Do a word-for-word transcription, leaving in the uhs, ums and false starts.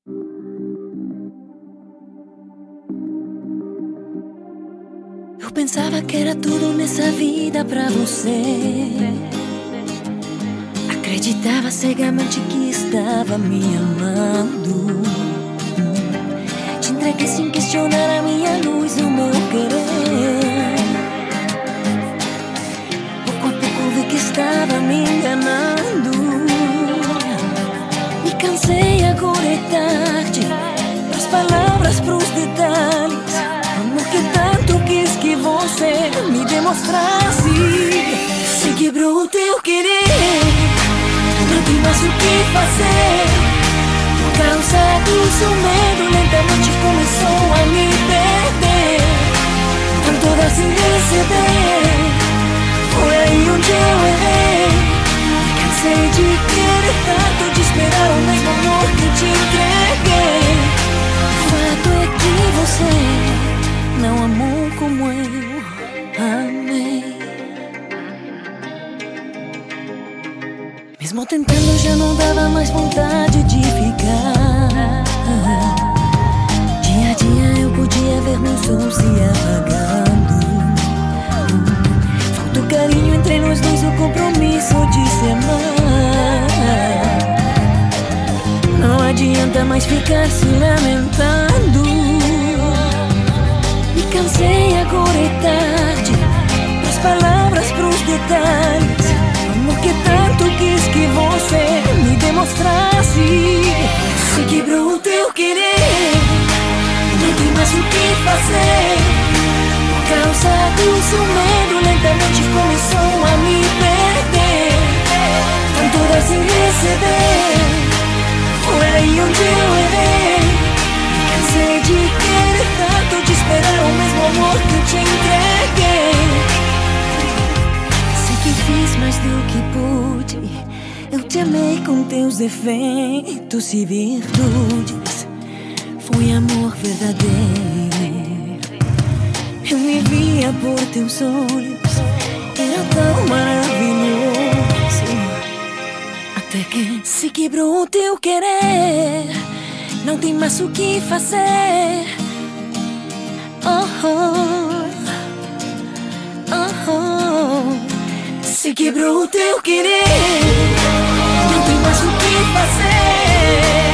Eu pensava que era tudo nessa vida pra você. Acreditava cegamente que estava me amando. Te entreguei sem questionar a minha luz, o meu querer. Pouco a pouco vi que estava me enganando. Me cansei, agora é tarde. Pras palavras, pros detalhes. Amor que tanto quis que você me demonstrasse. Se quebrou o teu querer, não tem mais o que fazer. Por causa do seu medo, lentamente começou a me perder. Tanto dar sem receber, foi aí onde eu errei. Me cansei de querer tanto, de esperar o mesmo amor que te entreguei. O fato é que você não amou como eu amei. Mesmo tentando já não dava mais vontade de ficar. Dia a dia eu podia ver meu som se apagando. Faltou carinho entre nós dois, o compromisso de se amar. Não adianta mais ficar se lamentando. Me cansei, agora é tarde. Pras palavras, pros detalhes. Amor que tanto quis que você me demonstrasse. Se quebrou o teu querer, não tem mais o que fazer. Por causa do seu medo, lentamente começou a me perder. Tanto dar sem receber, foi aí onde eu errei. Me cansei de querer tanto, de esperar o mesmo amor que eu te entreguei. Sei que fiz mais do que pude. Eu te amei com teus defeitos e virtudes. Foi amor verdadeiro. Eu me via por teus olhos, era tão maravilhoso. Até que se quebrou o teu querer, não tem mais o que fazer. Oh, oh, oh, oh. Se quebrou o teu querer, não tem mais o que fazer.